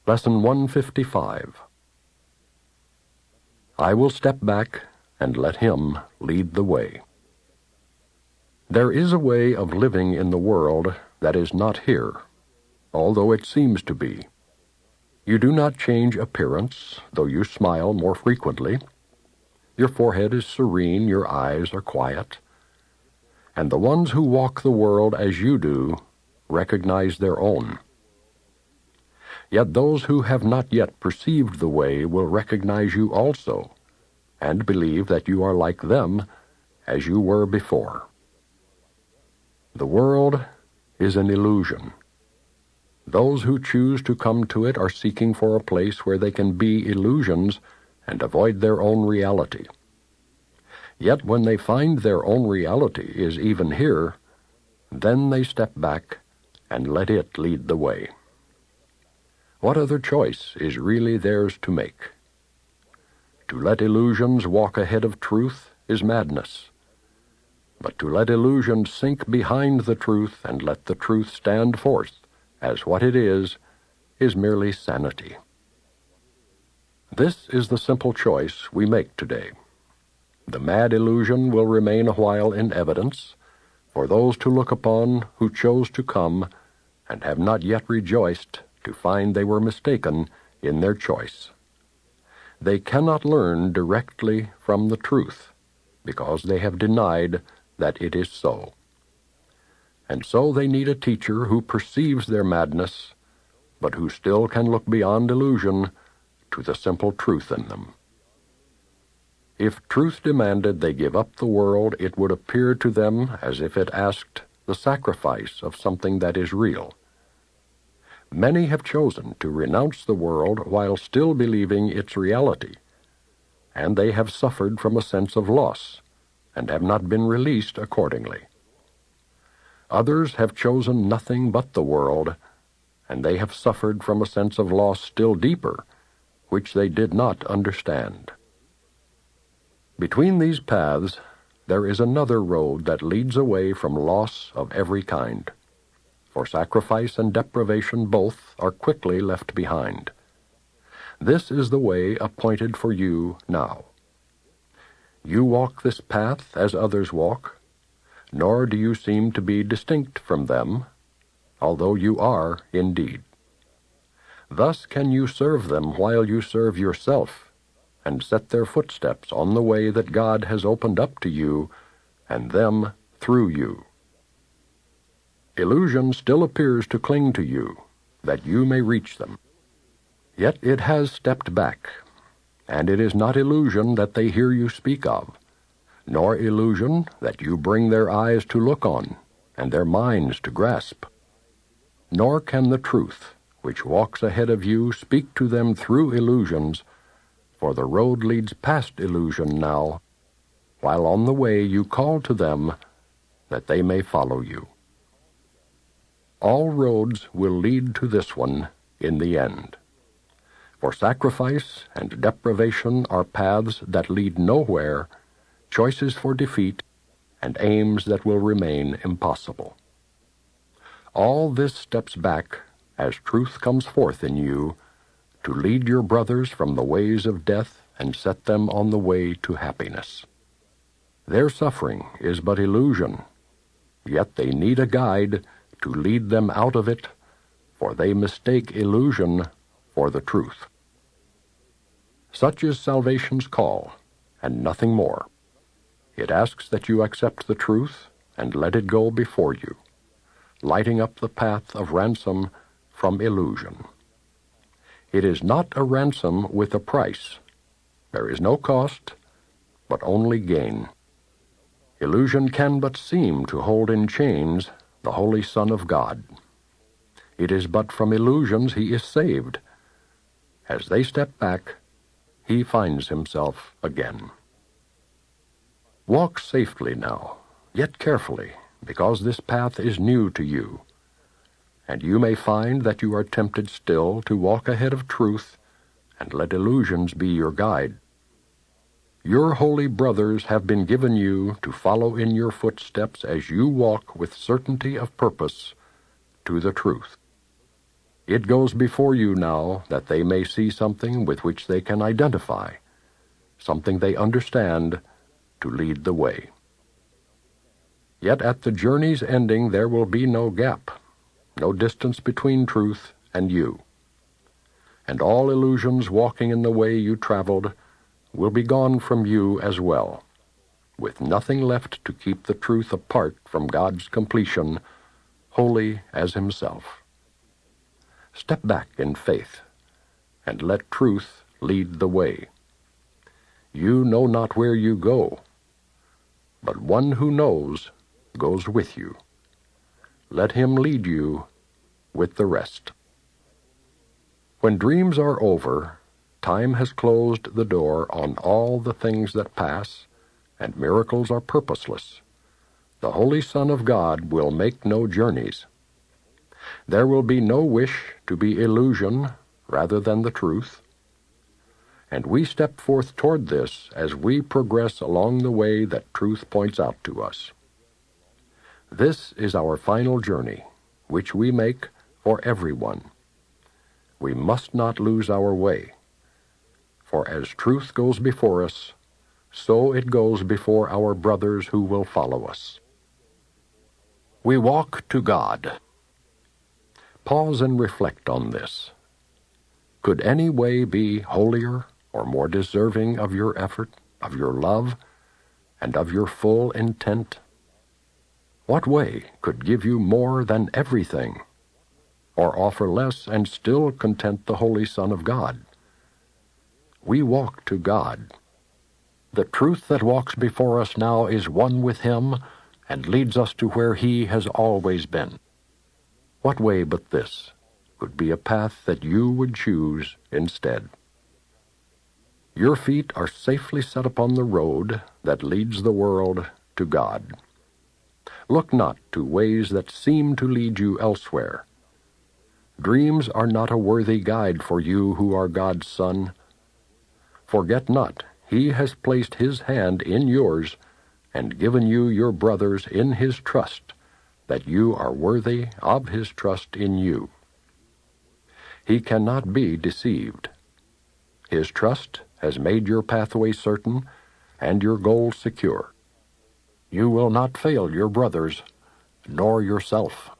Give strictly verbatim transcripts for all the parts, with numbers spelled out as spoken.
Lesson one fifty-five. I will step back and let him lead the way. There is a way of living in the world that is not here, although it seems to be. You do not change appearance, though you smile more frequently. Your forehead is serene, your eyes are quiet. And the ones who walk the world as you do recognize their own. Yet those who have not yet perceived the way will recognize you also, and believe that you are like them as you were before. The world is an illusion. Those who choose to come to it are seeking for a place where they can be illusions and avoid their own reality. Yet when they find their own reality is even here, then they step back and let it lead the way. What other choice is really theirs to make? To let illusions walk ahead of truth is madness. But to let illusions sink behind the truth and let the truth stand forth as what it is, is merely sanity. This is the simple choice we make today. The mad illusion will remain a while in evidence for those to look upon who chose to come and have not yet rejoiced to find they were mistaken in their choice. They cannot learn directly from the truth because they have denied that it is so. And so they need a teacher who perceives their madness, but who still can look beyond illusion to the simple truth in them. If truth demanded they give up the world, it would appear to them as if it asked the sacrifice of something that is real. Many have chosen to renounce the world while still believing its reality, and they have suffered from a sense of loss and have not been released accordingly. Others have chosen nothing but the world, and they have suffered from a sense of loss still deeper, which they did not understand. Between these paths, there is another road that leads away from loss of every kind. For sacrifice and deprivation both are quickly left behind. This is the way appointed for you now. You walk this path as others walk, nor do you seem to be distinct from them, although you are indeed. Thus can you serve them while you serve yourself, and set their footsteps on the way that God has opened up to you, and them through you. Illusion still appears to cling to you, that you may reach them. Yet it has stepped back, and it is not illusion that they hear you speak of, nor illusion that you bring their eyes to look on, and their minds to grasp. Nor can the truth, which walks ahead of you, speak to them through illusions, for the road leads past illusion now, while on the way you call to them that they may follow you. All roads will lead to this one in the end. For sacrifice and deprivation are paths that lead nowhere, choices for defeat, and aims that will remain impossible. All this steps back as truth comes forth in you to lead your brothers from the ways of death and set them on the way to happiness. Their suffering is but illusion, yet they need a guide to lead them out of it, for they mistake illusion for the truth. Such is salvation's call, and nothing more. It asks that you accept the truth and let it go before you, lighting up the path of ransom from illusion. It is not a ransom with a price. There is no cost, but only gain. Illusion can but seem to hold in chains the Holy Son of God. It is but from illusions he is saved. As they step back, he finds himself again. Walk safely now, yet carefully, because this path is new to you, and you may find that you are tempted still to walk ahead of truth and let illusions be your guide. Your holy brothers have been given you to follow in your footsteps as you walk with certainty of purpose to the truth. It goes before you now that they may see something with which they can identify, something they understand, to lead the way. Yet at the journey's ending there will be no gap, no distance between truth and you. And all illusions walking in the way you traveled will be gone from you as well, with nothing left to keep the truth apart from God's completion, holy as himself. Step back in faith, and let truth lead the way. You know not where you go, but one who knows goes with you. Let him lead you with the rest. When dreams are over, time has closed the door on all the things that pass, and miracles are purposeless. The Holy Son of God will make no journeys. There will be no wish to be illusion rather than the truth. And we step forth toward this as we progress along the way that truth points out to us. This is our final journey, which we make for everyone. We must not lose our way, for as truth goes before us, so it goes before our brothers who will follow us. We walk to God. Pause and reflect on this. Could any way be holier or more deserving of your effort, of your love, and of your full intent? What way could give you more than everything, or offer less and still content the Holy Son of God? We walk to God. The truth that walks before us now is one with him and leads us to where he has always been. What way but this could be a path that you would choose instead? Your feet are safely set upon the road that leads the world to God. Look not to ways that seem to lead you elsewhere. Dreams are not a worthy guide for you who are God's son. Forget not, he has placed his hand in yours and given you your brothers in his trust, that you are worthy of his trust in you. He cannot be deceived. His trust has made your pathway certain and your goal secure. You will not fail your brothers, nor yourself.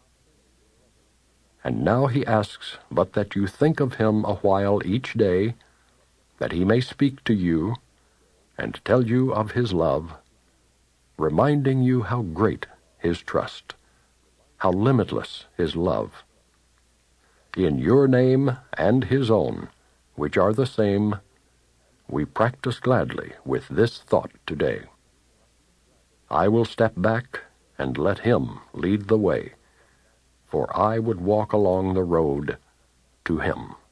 And now he asks but that you think of him a while each day, that he may speak to you and tell you of his love, reminding you how great his trust, how limitless his love. In your name and his own, which are the same, we practice gladly with this thought today. I will step back and let him lead the way, for I would walk along the road to him.